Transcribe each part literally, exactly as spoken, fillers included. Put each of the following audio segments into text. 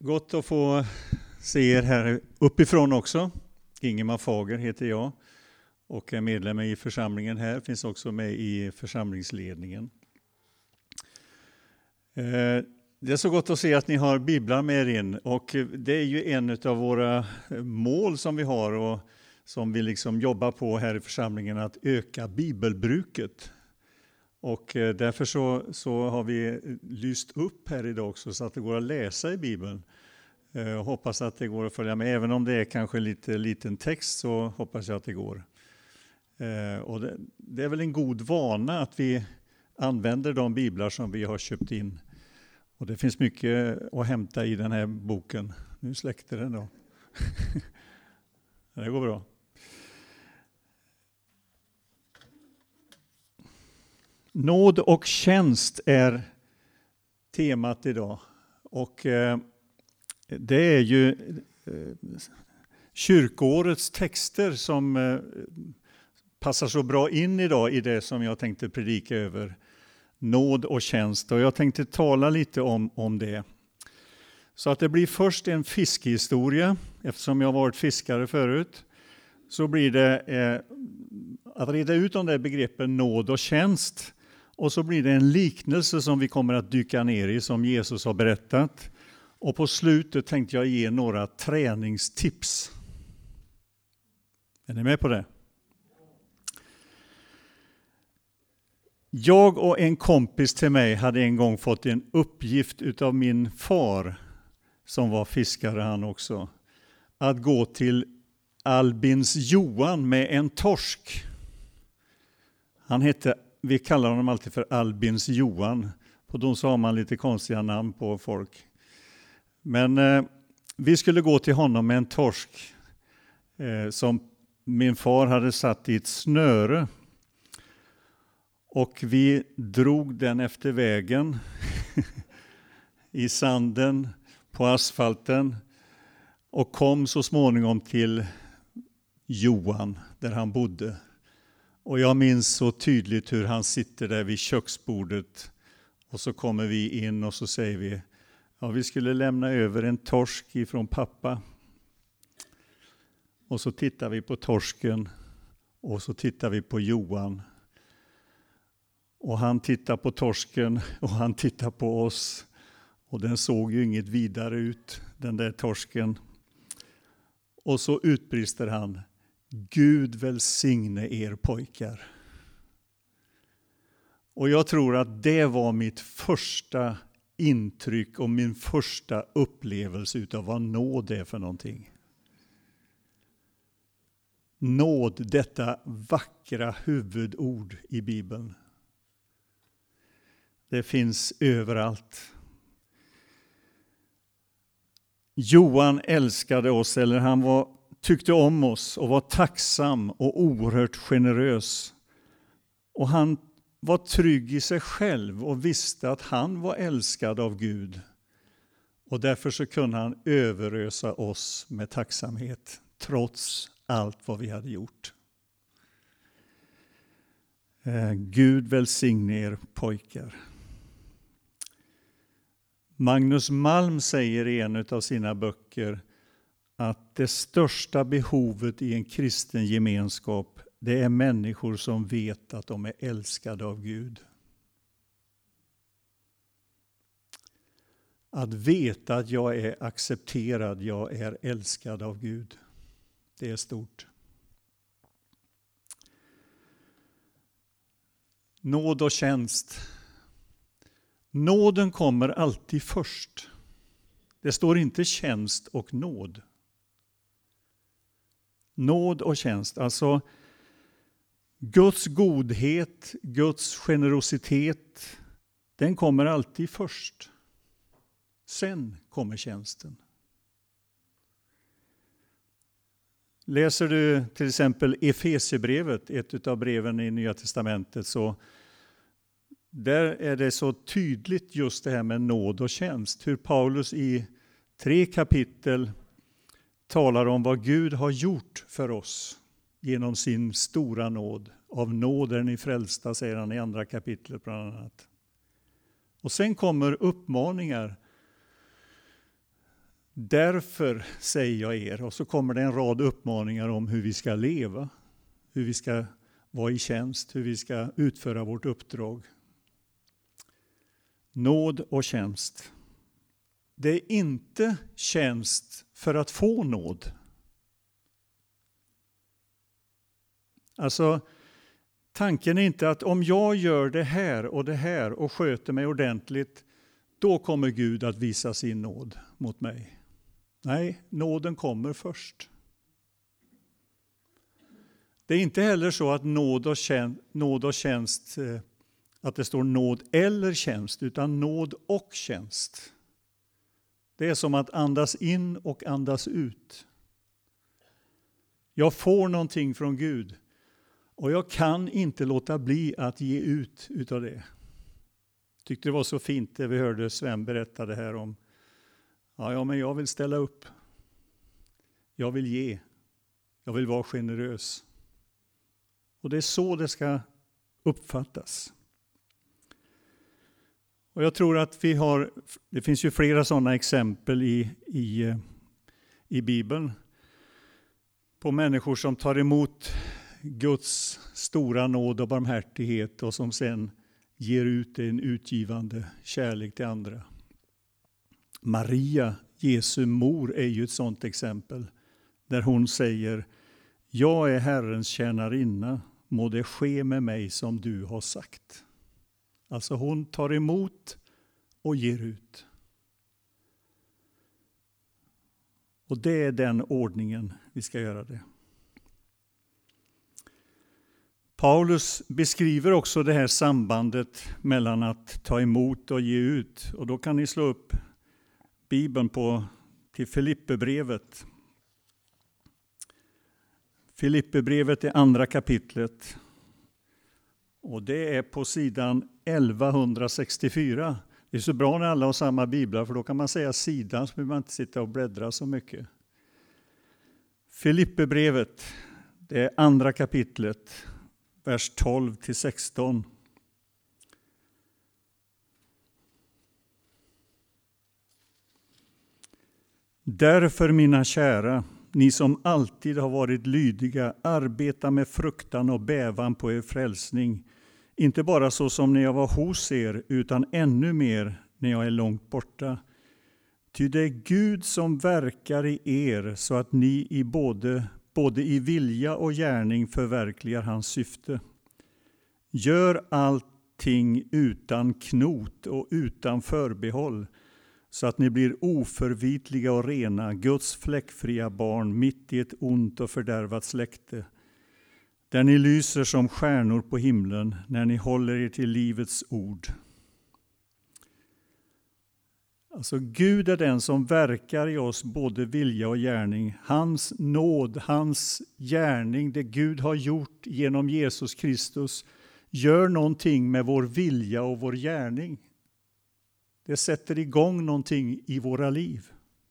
Gott att få se er här uppifrån också. Ingemar Fager heter jag och är medlem i församlingen här. Finns också med i församlingsledningen. Det är så gott att se att ni har biblar med er in. Och det är ju en av våra mål som vi har och som vi liksom jobbar på här i församlingen, att öka bibelbruket. Och därför så, så har vi lyst upp här idag också så att det går att läsa i Bibeln. Jag hoppas att det går att följa med. Även om det är kanske lite liten text så hoppas jag att det går. Och det, det är väl en god vana att vi använder de biblar som vi har köpt in. Och det finns mycket att hämta i den här boken. Nu släckte den då. Det går bra. Nåd och tjänst är temat idag. Och eh, det är ju eh, kyrkoårets texter som eh, passar så bra in idag i det som jag tänkte predika över. Nåd och tjänst. Och jag tänkte tala lite om, om det. Så att det blir först en fiskehistoria. Eftersom jag har varit fiskare förut. Så blir det eh, att reda ut om det begreppen nåd och tjänst. Och så blir det en liknelse som vi kommer att dyka ner i, som Jesus har berättat. Och på slutet tänkte jag ge några träningstips. Är ni med på det? Jag och en kompis till mig hade en gång fått en uppgift utav min far, som var fiskare han också, att gå till Albins Johan med en torsk. Han hette, vi kallar honom alltid för Albins Johan. På dem så har man lite konstiga namn på folk. Men eh, vi skulle gå till honom med en torsk eh, som min far hade satt i ett snöre. Och vi drog den efter vägen i sanden, på asfalten och kom så småningom till Johan där han bodde. Och jag minns så tydligt hur han sitter där vid köksbordet och så kommer vi in och så säger vi, ja, vi skulle lämna över en torsk ifrån pappa. Och så tittar vi på torsken och så tittar vi på Johan. Och han tittar på torsken och han tittar på oss. Och den såg ju inget vidare ut, den där torsken. Och så utbrister han, Gud välsigne er pojkar. Och jag tror att det var mitt första intryck och min första upplevelse utav vad nåd är för någonting. Nåd, detta vackra huvudord i Bibeln. Det finns överallt. Johan älskade oss, eller han var, tyckte om oss och var tacksam och oerhört generös. Och han var trygg i sig själv och visste att han var älskad av Gud. Och därför så kunde han överösa oss med tacksamhet, trots allt vad vi hade gjort. Eh, Gud välsigne er pojkar. Magnus Malm säger i en av sina böcker att det största behovet i en kristen gemenskap, det är människor som vet att de är älskade av Gud. Att veta att jag är accepterad, jag är älskad av Gud. Det är stort. Nåd och tjänst. Nåden kommer alltid först. Det står inte tjänst och nåd. Nåd och tjänst, alltså Guds godhet, Guds generositet, den kommer alltid först. Sen kommer tjänsten. Läser du till exempel Efesierbrevet, ett av breven i Nya testamentet, så där är det så tydligt just det här med nåd och tjänst. Hur Paulus i tre kapitel talar om vad Gud har gjort för oss genom sin stora nåd. Av nåd är ni frälsta, säger han i andra kapitlet bland annat. Och sen kommer uppmaningar Därför säger jag er, och så kommer det en rad uppmaningar om hur vi ska leva, hur vi ska vara i tjänst, hur vi ska utföra vårt uppdrag. Nåd och tjänst. Det är inte tjänst för att få nåd. Alltså, tanken är inte att om jag gör det här och det här och sköter mig ordentligt, då kommer Gud att visa sin nåd mot mig. Nej, nåden kommer först. Det är inte heller så att nåd och tjänst, nåd och tjänst att det står nåd eller tjänst, utan nåd och tjänst. Det är som att andas in och andas ut. Jag får någonting från Gud och jag kan inte låta bli att ge ut utav det. Jag tyckte det var så fint det vi hörde Sven berätta det här om. Ja, ja, men jag vill ställa upp. Jag vill ge. Jag vill vara generös. Och det är så det ska uppfattas. Och jag tror att vi har, det finns ju flera sådana exempel i, i, i Bibeln. På människor som tar emot Guds stora nåd och barmhärtighet och som sen ger ut en utgivande kärlek till andra. Maria, Jesu mor, är ju ett sådant exempel. Där hon säger, jag är Herrens tjänarinna, må det ske med mig som du har sagt. Alltså hon tar emot och ger ut. Och det är den ordningen vi ska göra det. Paulus beskriver också det här sambandet mellan att ta emot och ge ut. Och då kan ni slå upp Bibeln på, till Filipperbrevet. Filipperbrevet är andra kapitlet. Och det är på sidan elva sextiofyra. Det är så bra när alla har samma biblar, för då kan man säga sidan så behöver man inte sitta och bläddra så mycket. Filipperbrevet, det är andra kapitlet, vers tolv till sexton. Därför, mina kära, ni som alltid har varit lydiga, arbeta med fruktan och bävan på er frälsning. Inte bara så som när jag var hos er, utan ännu mer när jag är långt borta. Ty det är Gud som verkar i er så att ni i både, både i vilja och gärning förverkligar hans syfte. Gör allting utan knot och utan förbehåll, så att ni blir oförvitliga och rena, Guds fläckfria barn mitt i ett ont och fördärvat släkte, där ni lyser som stjärnor på himlen när ni håller er till livets ord. Alltså Gud är den som verkar i oss både vilja och gärning. Hans nåd, hans gärning, det Gud har gjort genom Jesus Kristus, gör någonting med vår vilja och vår gärning. Det sätter igång någonting i våra liv.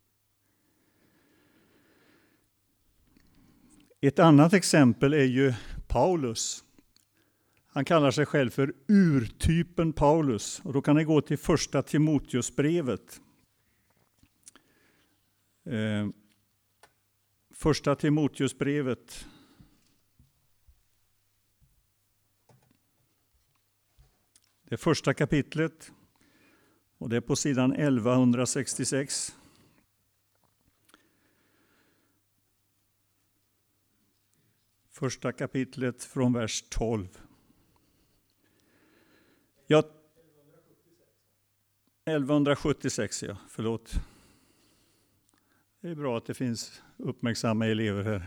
Ett annat exempel är ju Paulus. Han kallar sig själv för urtypen Paulus. Och då kan ni gå till första Timoteusbrevet. Eh, första Timoteusbrevet. Det första kapitlet. Och det är på sidan elva sextiosex. Första kapitlet från vers tolv. Ja, elva sjuttiosex, ja, förlåt. Det är bra att det finns uppmärksamma elever här.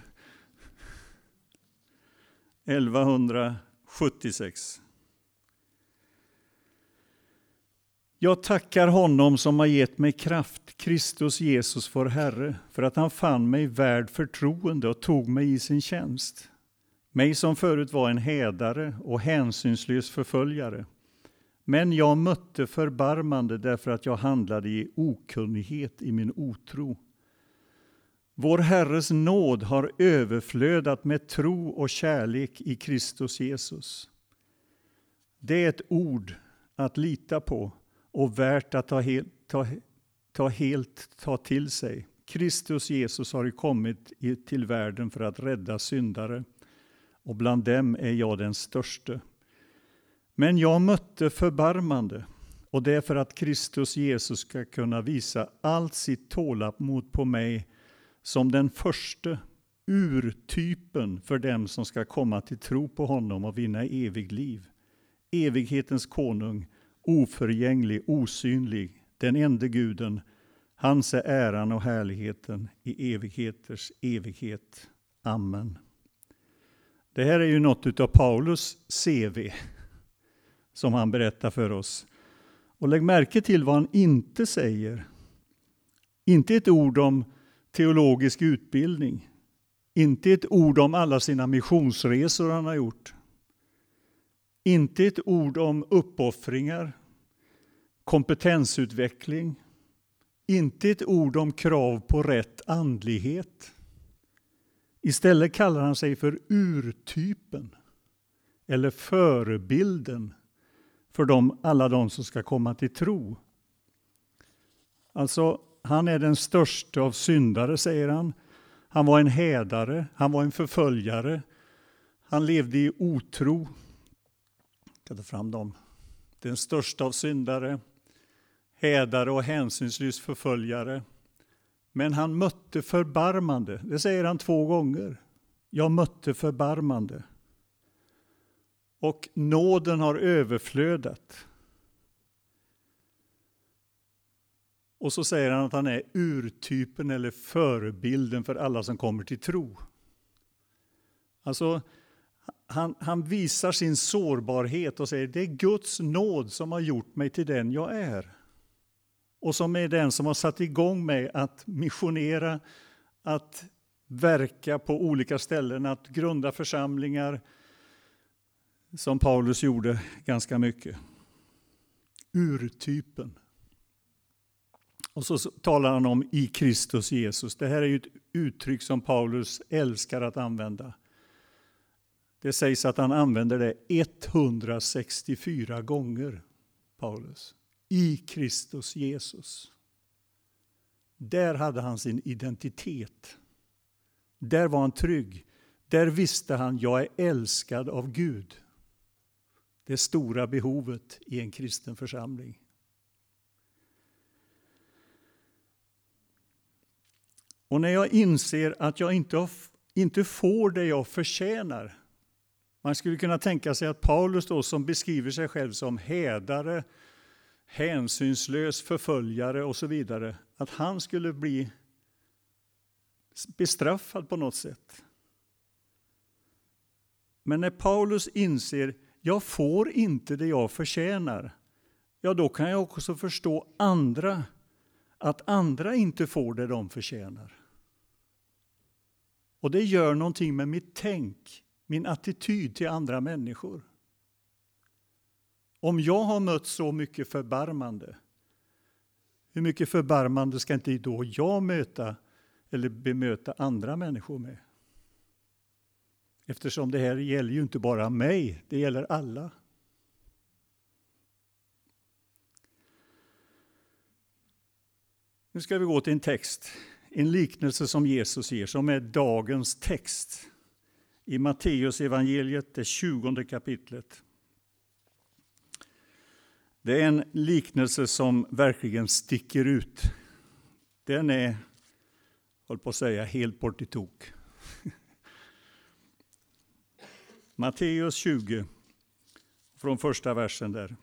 elva sjuttiosex. Jag tackar honom som har gett mig kraft, Kristus Jesus vår Herre, för att han fann mig värd förtroende och tog mig i sin tjänst. Mig som förut var en hädare och hänsynslös förföljare. Men jag mötte förbarmande därför att jag handlade i okunnighet i min otro. Vår Herres nåd har överflödat med tro och kärlek i Kristus Jesus. Det är ett ord att lita på och värt att ta helt ta, ta helt ta till sig. Kristus Jesus har ju kommit till världen för att rädda syndare, och bland dem är jag den störste. Men jag mötte förbarmande, och det är för att Kristus Jesus ska kunna visa allt sitt tålamod på mig som den första urtypen för dem som ska komma till tro på honom och vinna evig liv. Evighetens konung, oförgänglig, osynlig, den enda guden, hans är äran och härligheten i evigheters evighet. Amen. Det här är ju något av Paulus C V som han berättar för oss. Och lägg märke till vad han inte säger. Inte ett ord om teologisk utbildning. Inte ett ord om alla sina missionsresor han har gjort. Inte ett ord om uppoffringar, kompetensutveckling. Inte ett ord om krav på rätt andlighet. Istället kallar han sig för urtypen eller förebilden för dem, alla de som ska komma till tro. Alltså, han är den största av syndare, säger han. Han var en hädare, han var en förföljare. Han levde i otro. Jag ska ta fram dem. Den största av syndare, hädare och hänsynslös förföljare. Men han mötte förbarmande. Det säger han två gånger. Jag mötte förbarmande. Och nåden har överflödat. Och så säger han att han är urtypen eller förebilden för alla som kommer till tro. Alltså, han, han visar sin sårbarhet och säger det är Guds nåd som har gjort mig till den jag är. Och som är den som har satt igång mig att missionera, att verka på olika ställen, att grunda församlingar, som Paulus gjorde ganska mycket. Urtypen. Och så talar han om i Kristus Jesus. Det här är ju ett uttryck som Paulus älskar att använda. Det sägs att han använder det etthundrasextiofyra gånger, Paulus. I Kristus Jesus. Där hade han sin identitet. Där var han trygg. Där visste han, jag är älskad av Gud. Det stora behovet i en kristen församling. Och när jag inser att jag inte, har, inte får det jag förtjänar. Man skulle kunna tänka sig att Paulus då, som beskriver sig själv som hädare, hänsynslös förföljare och så vidare, att han skulle bli bestraffad på något sätt. Men när Paulus inser jag får inte det jag förtjänar, ja då kan jag också förstå andra, att andra inte får det de förtjänar. Och det gör någonting med mitt tänk, min attityd till andra människor. Om jag har mött så mycket förbarmande, hur mycket förbarmande ska inte då jag möta eller bemöta andra människor med? Eftersom det här gäller ju inte bara mig, det gäller alla. Nu ska vi gå till en text, en liknelse som Jesus ger, som är dagens text. I Matteus evangeliet, det tjugonde kapitlet. Det är en liknelse som verkligen sticker ut. Den är, håll på att säga, helt bort i tok. Matteus tjugo, från första versen där.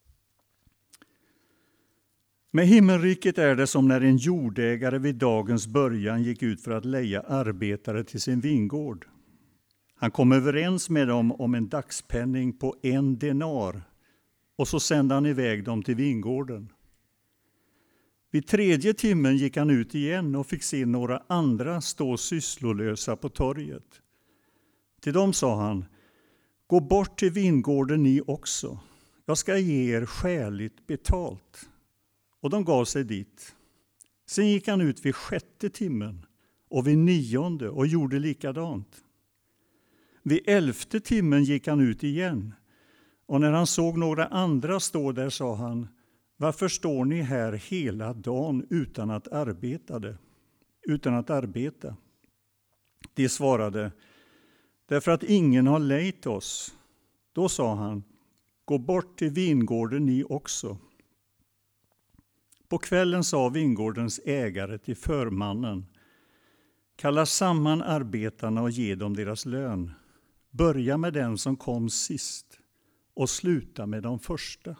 Med himmelriket är det som när en jordägare vid dagens början gick ut för att leja arbetare till sin vingård. Han kom överens med dem om en dagspenning på en denar och så sände han iväg dem till vingården. Vid tredje timmen gick han ut igen och fick se några andra stå sysslolösa på torget. Till dem sa han, gå bort till vingården ni också. Jag ska ge er skäligt betalt. Och de gav sig dit. Sen gick han ut vid sjätte timmen och vid nionde och gjorde likadant. Vid elfte timmen gick han ut igen. Och när han såg några andra stå där sa han, varför står ni här hela dagen utan att arbeta det? utan att arbeta. De svarade, därför att ingen har lejt oss. Då sa han, gå bort till vingården ni också. På kvällen sa vingårdens ägare till förmannen, kalla samman arbetarna och ge dem deras lön. Börja med den som kom sist och sluta med de första.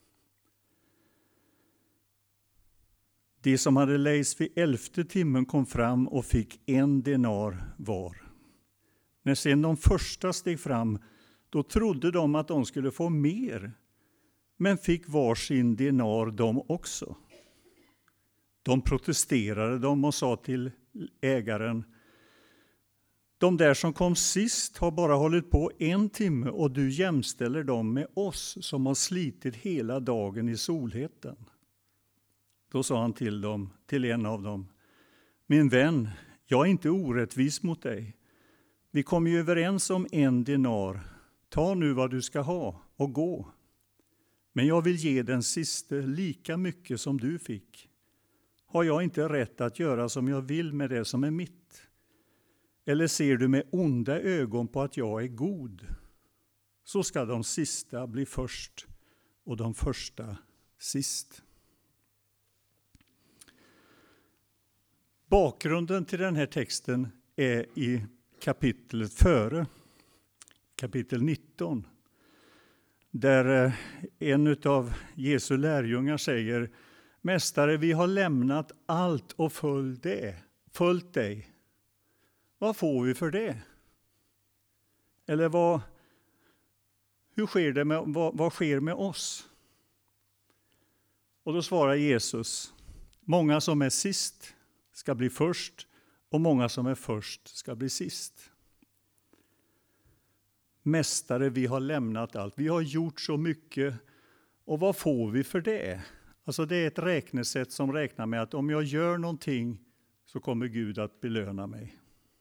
De som hade lejts vid elfte timmen kom fram och fick en denar var. När sedan de första steg fram, då trodde de att de skulle få mer, men fick var sin denar de också. De protesterade dem och sa till ägaren, de där som kom sist har bara hållit på en timme och du jämställer dem med oss som har slitit hela dagen i solheten. Då sa han till dem, till en av dem, min vän, jag är inte orättvis mot dig. Vi kom ju överens om en denar. Ta nu vad du ska ha och gå. Men jag vill ge den siste lika mycket som du fick. Har jag inte rätt att göra som jag vill med det som är mitt? Eller ser du med onda ögon på att jag är god? Så ska de sista bli först och de första sist. Bakgrunden till den här texten är i kapitlet före, kapitel nitton. Där en av Jesu lärjungar säger, Mästare, vi har lämnat allt och följt det, följt dig. Vad får vi för det? Eller vad, hur sker det med, vad, vad sker med oss? Och då svarar Jesus, många som är sist ska bli först och många som är först ska bli sist. Mästare, vi har lämnat allt. Vi har gjort så mycket. Och vad får vi för det? Alltså det är ett räknesätt som räknar med att om jag gör någonting så kommer Gud att belöna mig.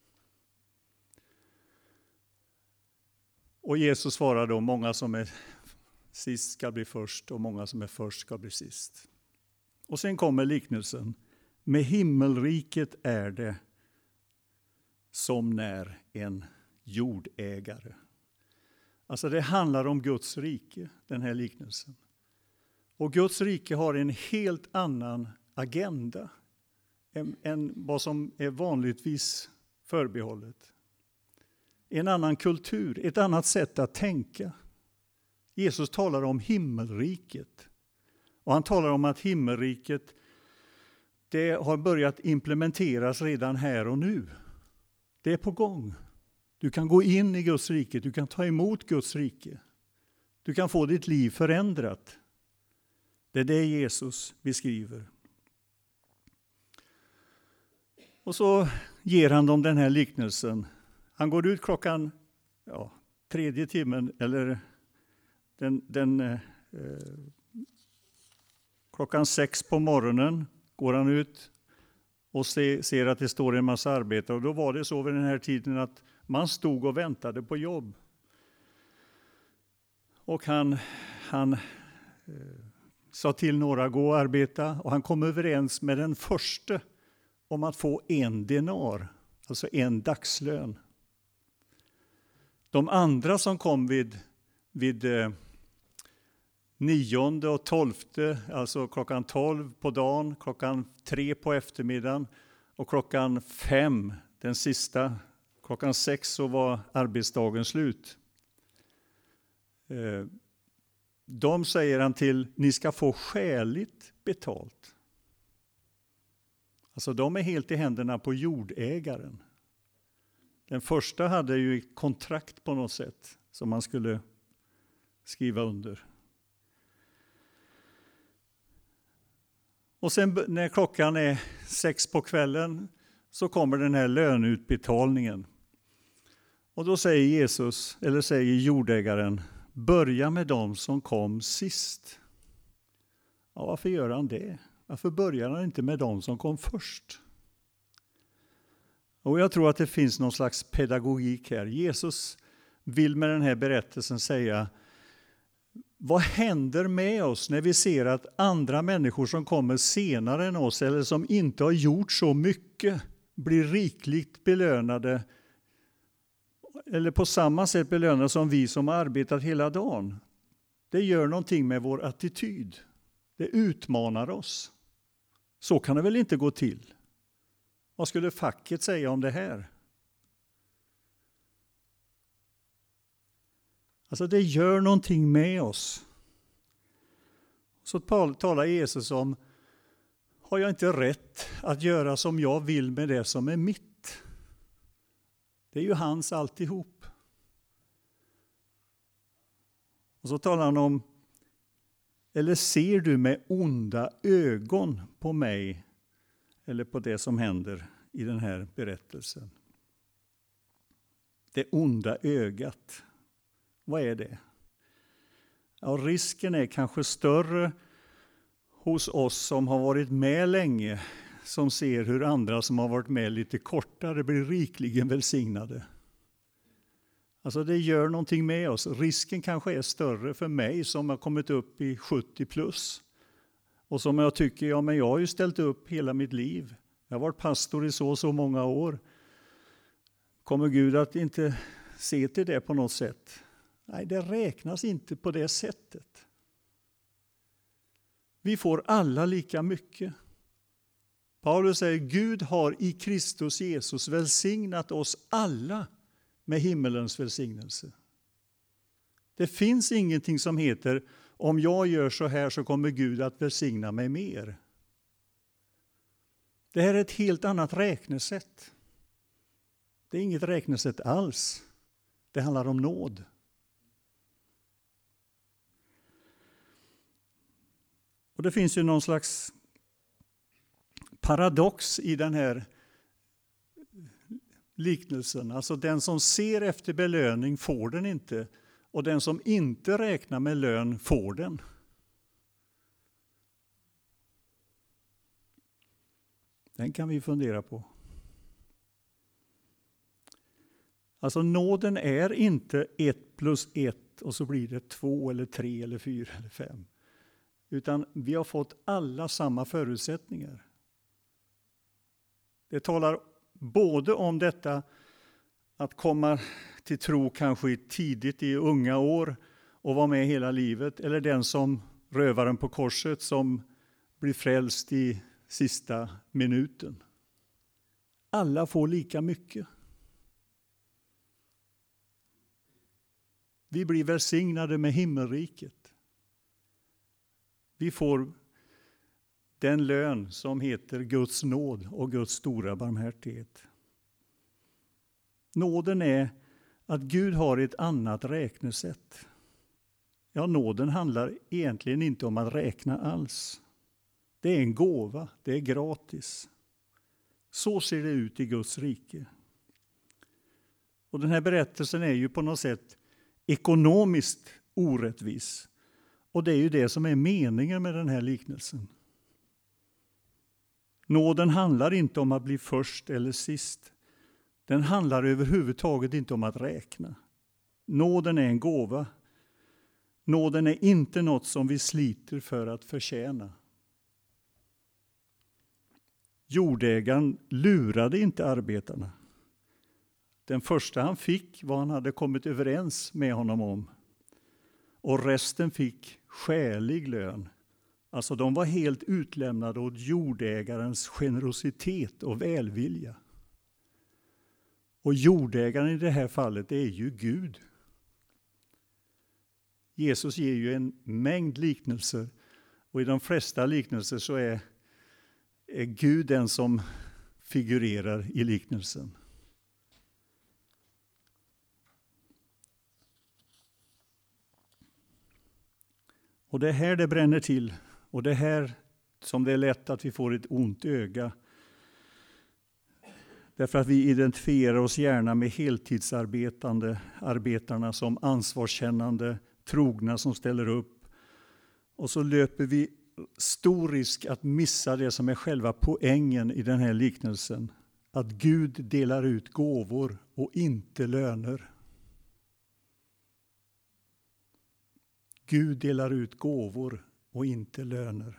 Och Jesus svarar då, många som är sist ska bli först och många som är först ska bli sist. Och sen kommer liknelsen. Med himmelriket är det som när en jordägare. Alltså det handlar om Guds rike, den här liknelsen. Och Guds rike har en helt annan agenda än, än vad som är vanligtvis förbehållet. En annan kultur, ett annat sätt att tänka. Jesus talar om himmelriket. Och han talar om att himmelriket det har börjat implementeras redan här och nu. Det är på gång. Du kan gå in i Guds rike, du kan ta emot Guds rike. Du kan få ditt liv förändrat. Det är det Jesus beskriver. Och så ger han dem den här liknelsen. Han går ut klockan, ja, tredje timmen, eller den, den, eh, klockan sex på morgonen går han ut och se, ser att det står en massa arbetare. Och då var det så vid den här tiden att man stod och väntade på jobb. Och han, han eh, sa till några gå och arbeta. Och han kom överens med den första om att få en denar, alltså en dagslön. De andra som kom vid, vid eh, nionde och tolfte, alltså klockan tolv på dagen, klockan tre på eftermiddagen och klockan fem, den sista, klockan sex så var arbetsdagen slut. Eh, de säger han till, ni ska få skäligt betalt. Alltså de är helt i händerna på jordägaren. Den första hade ju ett kontrakt på något sätt som man skulle skriva under. Och sen när klockan är sex på kvällen så kommer den här löneutbetalningen. Och då säger Jesus, eller säger jordägaren, börja med dem som kom sist. Ja, varför gör han det? Varför börjar han inte med dem som kom först? Och jag tror att det finns någon slags pedagogik här. Jesus vill med den här berättelsen säga, Vad händer med oss när vi ser att andra människor som kommer senare än oss eller som inte har gjort så mycket blir rikligt belönade eller på samma sätt belönade som vi som har arbetat hela dagen? Det gör någonting med vår attityd. Det utmanar oss. Så kan det väl inte gå till? Vad skulle facket säga om det här? Alltså det gör någonting med oss. Så talar Jesus om, har jag inte rätt att göra som jag vill med det som är mitt? Det är ju hans alltihop. Och så talar han om, eller ser du med onda ögon på mig eller på det som händer i den här berättelsen? Det onda ögat. Vad är det? Ja, risken är kanske större hos oss som har varit med länge, som ser hur andra som har varit med lite kortare blir rikligen välsignade. Alltså det gör någonting med oss. Risken kanske är större för mig som har kommit upp i sjuttio plus. Och som jag tycker, ja men jag har ju ställt upp hela mitt liv. Jag har varit pastor i så och så många år. Kommer Gud att inte se till det på något sätt? Nej, det räknas inte på det sättet. Vi får alla lika mycket. Paulus säger, Gud har i Kristus Jesus välsignat oss alla med himmelens välsignelse. Det finns ingenting som heter, om jag gör så här så kommer Gud att välsigna mig mer. Det här är ett helt annat räknesätt. Det är inget räknesätt alls. Det handlar om nåd. Och det finns ju någon slags paradox i den här liknelsen. Alltså den som ser efter belöning får den inte. Och den som inte räknar med lön får den. Den kan vi fundera på. Alltså nåden är inte ett plus ett och så blir det två eller tre eller fyra eller fem. Utan vi har fått alla samma förutsättningar. Det talar både om detta att komma till tro kanske tidigt i unga år och vara med hela livet. Eller den som rövaren på korset som blir frälst i sista minuten. Alla får lika mycket. Vi blir välsignade med himmelriket. Vi får den lön som heter Guds nåd och Guds stora barmhärtighet. Nåden är att Gud har ett annat räknesätt. Ja, nåden handlar egentligen inte om att räkna alls. Det är en gåva, det är gratis. Så ser det ut i Guds rike. Och den här berättelsen är ju på något sätt ekonomiskt orättvis. Och det är ju det som är meningen med den här liknelsen. Nåden handlar inte om att bli först eller sist. Den handlar överhuvudtaget inte om att räkna. Nåden är en gåva. Nåden är inte något som vi sliter för att förtjäna. Jordägaren lurade inte arbetarna. Den första han fick vad han hade kommit överens med honom om. Och resten fick skälig lön. Alltså de var helt utlämnade åt jordägarens generositet och välvilja. Och jordägaren i det här fallet är ju Gud. Jesus ger ju en mängd liknelser. Och i de flesta liknelser så är, är Gud den som figurerar i liknelsen. Och det är här det bränner till. Och det är här som det är lätt att vi får ett ont öga. Därför att vi identifierar oss gärna med heltidsarbetande, arbetarna som ansvarskännande, trogna som ställer upp. Och så löper vi stor risk att missa det som är själva poängen i den här liknelsen. Att Gud delar ut gåvor och inte löner. Gud delar ut gåvor och inte löner.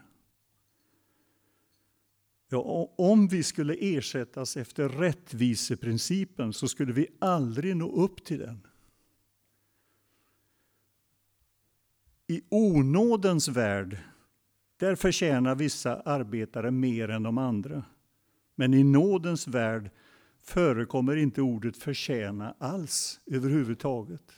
Ja, om vi skulle ersättas efter rättviseprincipen så skulle vi aldrig nå upp till den. I onådens värld, där förtjänar vissa arbetare mer än de andra. Men i nådens värld förekommer inte ordet förtjäna alls överhuvudtaget.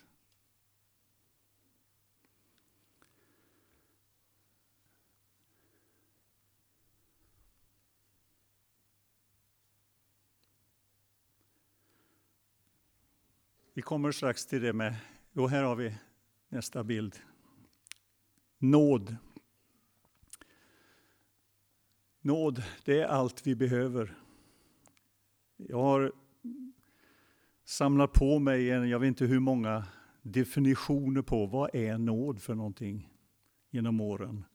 Vi kommer strax till det med, jo här har vi nästa bild. Nåd. Nåd, det är allt vi behöver. Jag har samlat på mig, en, jag vet inte hur många definitioner på vad är nåd för någonting genom åren.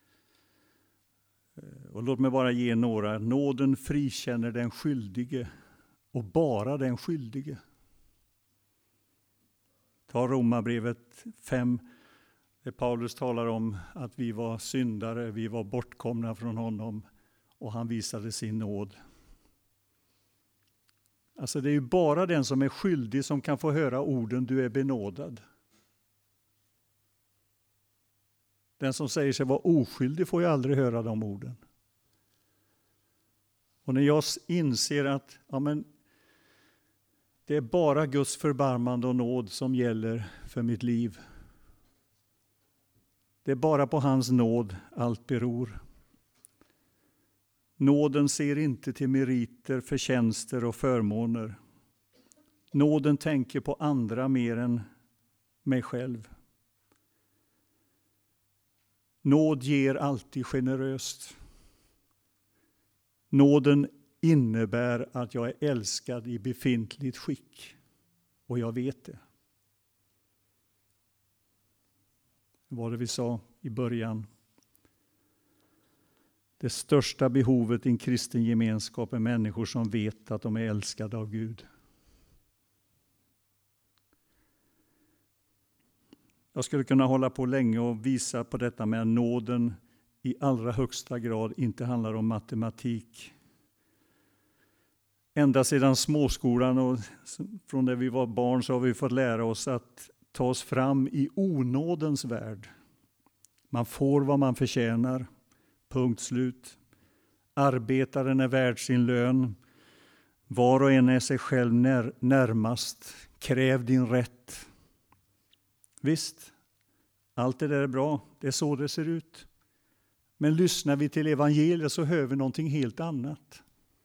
Och låt mig bara ge några. Nåden frikänner den skyldige och bara den skyldige. Ta Romarbrevet fem, där Paulus talar om att vi var syndare, vi var bortkomna från honom och han visade sin nåd. Alltså det är ju bara den som är skyldig som kan få höra orden du är benådad. Den som säger sig vara oskyldig får ju aldrig höra de orden. Och när jag inser att ja, men, det är bara Guds förbarmande och nåd som gäller för mitt liv. Det är bara på hans nåd allt beror. Nåden ser inte till meriter, förtjänster och förmåner. Nåden tänker på andra mer än mig själv. Nåd ger alltid generöst. Nåden innebär att jag är älskad i befintligt skick. Och jag vet det. Det var det vi sa i början. Det största behovet i en kristen gemenskap är människor som vet att de är älskade av Gud. Jag skulle kunna hålla på länge och visa på detta med att nåden i allra högsta grad inte handlar om matematik. Ända sedan småskolan och från när vi var barn så har vi fått lära oss att ta oss fram i onådens värld. Man får vad man förtjänar. Punkt slut. Arbetaren är värd sin lön. Var och en är sig själv när, närmast. Kräv din rätt. Visst, allt det där är bra. Det är så det ser ut. Men lyssnar vi till evangeliet så hör vi någonting helt annat.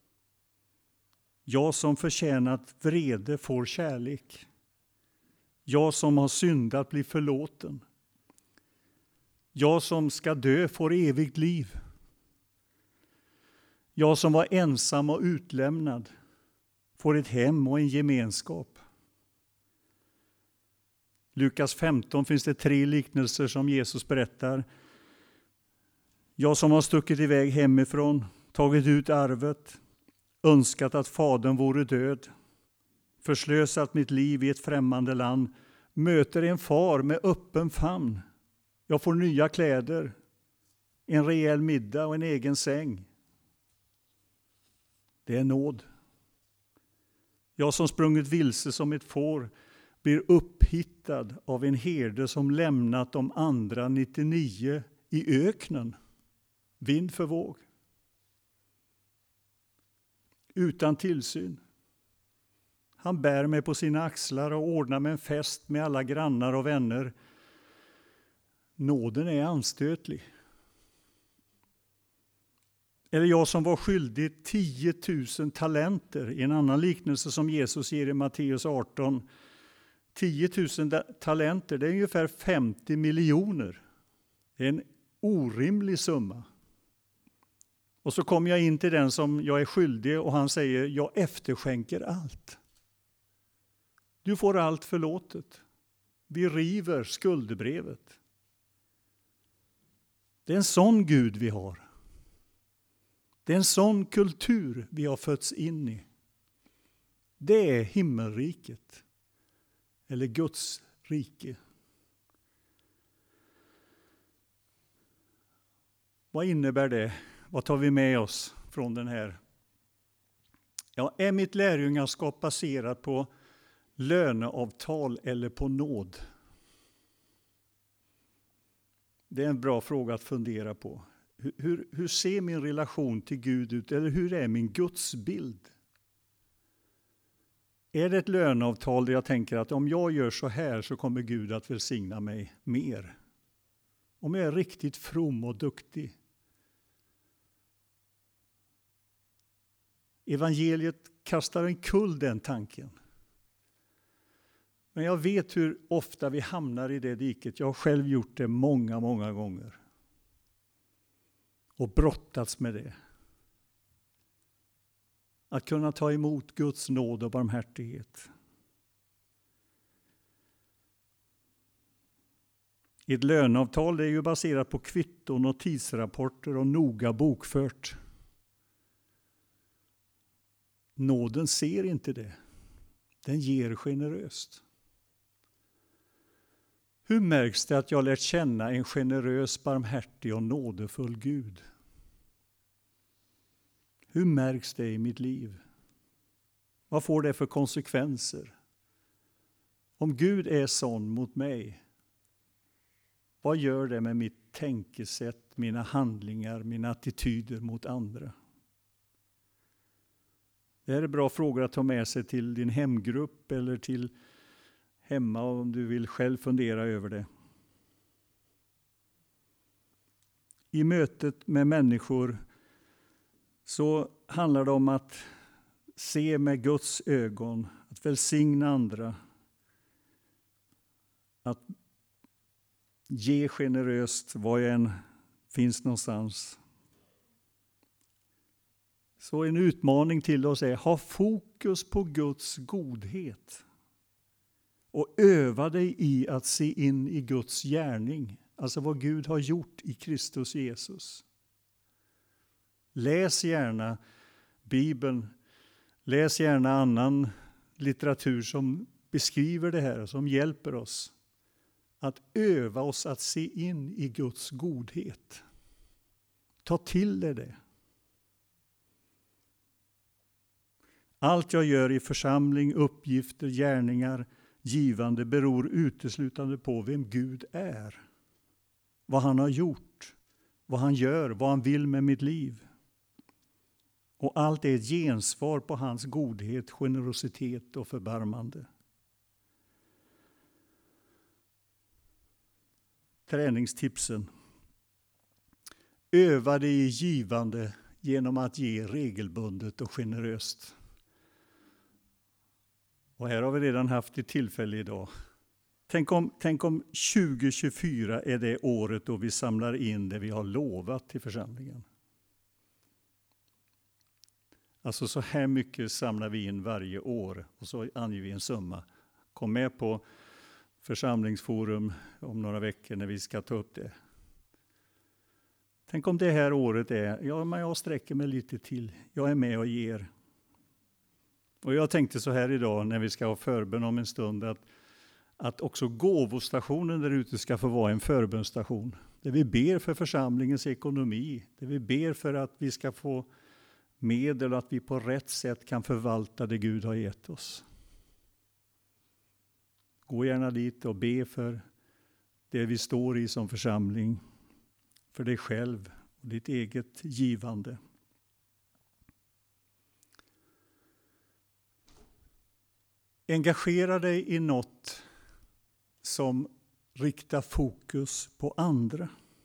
Jag som förtjänat vrede får kärlek. Jag som har syndat blir förlåten. Jag som ska dö får evigt liv. Jag som var ensam och utlämnad får ett hem och en gemenskap. Lukas femton finns det tre liknelser som Jesus berättar. Jag som har stuckit iväg hemifrån, tagit ut arvet, önskat att fadern vore död, förslösat mitt liv i ett främmande land, möter en far med öppen famn. Jag får nya kläder, en rejäl middag och en egen säng. Det är nåd. Jag som sprungit vilse som ett får blir upphittad av en herde som lämnat de andra nittionio i öknen. Vind för våg. Utan tillsyn. Han bär mig på sina axlar och ordnar med en fest med alla grannar och vänner. Nåden är anstötlig. Eller jag som var skyldig tio tusen talenter i en annan liknelse som Jesus ger i Matteus arton. tio tusen talenter, det är ungefär femtio miljoner. Det är en orimlig summa. Och så kommer jag in till den som jag är skyldig och han säger, jag efterskänker allt. Du får allt förlåtet. Vi river skuldebrevet. Det är en sån Gud vi har. Det är en sån kultur vi har fötts in i. Det är himmelriket. Eller Guds rike. Vad innebär det? Vad tar vi med oss från den här? Ja, är mitt lärjungaskap baserat på löneavtal eller på nåd? Det är en bra fråga att fundera på. Hur, hur, hur ser min relation till Gud ut? Eller hur är min gudsbild? Är det ett löneavtal där jag tänker att om jag gör så här så kommer Gud att välsigna mig mer? Om jag är riktigt from och duktig. Evangeliet kastar en kull den tanken. Men jag vet hur ofta vi hamnar i det diket. Jag har själv gjort det många, många gånger. Och brottats med det. Att kunna ta emot Guds nåd och barmhärtighet. Ett löneavtal är ju baserat på kvitton och tidsrapporter och noga bokfört. Nåden ser inte det. Den ger generöst. Hur märks det att jag lärt känna en generös, barmhärtig och nådefull Gud? Hur märks det i mitt liv? Vad får det för konsekvenser? Om Gud är sån mot mig, vad gör det med mitt tänkesätt, mina handlingar, mina attityder mot andra? Det här är bra frågor att ta med sig till din hemgrupp eller till hemma om du vill själv fundera över det. I mötet med människor så handlar det om att se med Guds ögon, att välsigna andra, att ge generöst var jag än finns någonstans. Så en utmaning till oss är: ha fokus på Guds godhet. Och öva dig i att se in i Guds gärning. Alltså vad Gud har gjort i Kristus Jesus. Läs gärna Bibeln. Läs gärna annan litteratur som beskriver det här. Som hjälper oss att öva oss att se in i Guds godhet. Ta till dig det. Allt jag gör i församling, uppgifter, gärningar, givande beror uteslutande på vem Gud är. Vad han har gjort, vad han gör, vad han vill med mitt liv. Och allt är ett gensvar på hans godhet, generositet och förbarmande. Träningstipsen. Öva dig i givande genom att ge regelbundet och generöst. Och här har vi redan haft ett tillfälle idag. Tänk om, tänk om tjugo tjugofyra är det året då vi samlar in det vi har lovat till församlingen. Alltså så här mycket samlar vi in varje år och så anger vi en summa. Kom med på församlingsforum om några veckor när vi ska ta upp det. Tänk om det här året är, ja men jag sträcker mig lite till, jag är med och ger. Och jag tänkte så här idag när vi ska ha förbön om en stund att, att också gåvostationen där ute ska få vara en förbönstation. Där vi ber för församlingens ekonomi, där vi ber för att vi ska få medel och att vi på rätt sätt kan förvalta det Gud har gett oss. Gå gärna dit och be för det vi står i som församling, för dig själv och ditt eget givande. Engagera dig i något som riktar fokus på andra.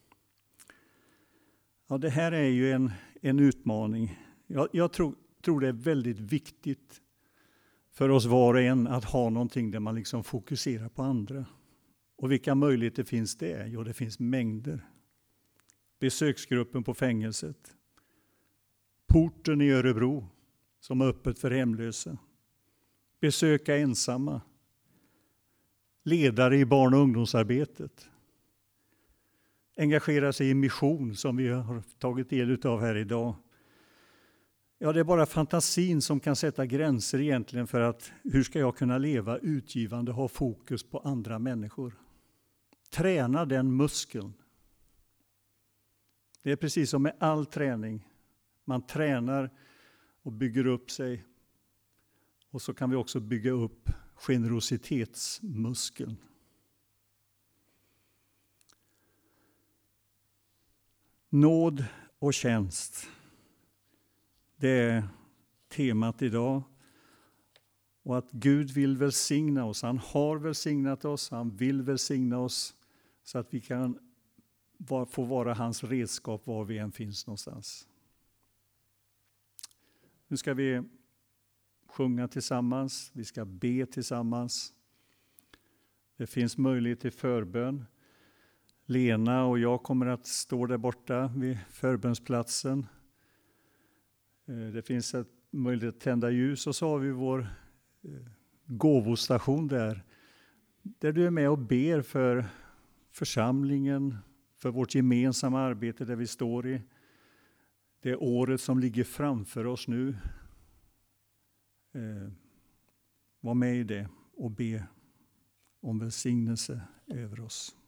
Ja, det här är ju en, en utmaning. Jag, jag tror, tror det är väldigt viktigt för oss var och en att ha någonting där man liksom fokuserar på andra. Och vilka möjligheter finns det? Jo, det finns mängder. Besöksgruppen på fängelset. Porten i Örebro som är öppet för hemlösa. Besöka ensamma. Ledare i barn- och ungdomsarbetet. Engagera sig i mission som vi har tagit del av här idag. Ja, det är bara fantasin som kan sätta gränser egentligen för att hur ska jag kunna leva utgivande och ha fokus på andra människor. Träna den muskeln. Det är precis som med all träning. Man tränar och bygger upp sig. Och så kan vi också bygga upp generositetsmuskeln. Nåd och tjänst. Det är temat idag. Och att Gud vill välsigna oss. Han har välsignat oss. Han vill välsigna oss. Så att vi kan få vara hans redskap var vi än finns någonstans. Nu ska vi sjunga tillsammans. Vi ska be tillsammans. Det finns möjlighet till förbön. Lena och jag kommer att stå där borta vid förbönsplatsen. Det finns ett möjlighet att tända ljus och så har vi vår gåvostation där. Där du är med och ber för församlingen, för vårt gemensamma arbete där vi står i. Det året som ligger framför oss nu. Eh, var med i det och be om välsignelse över oss.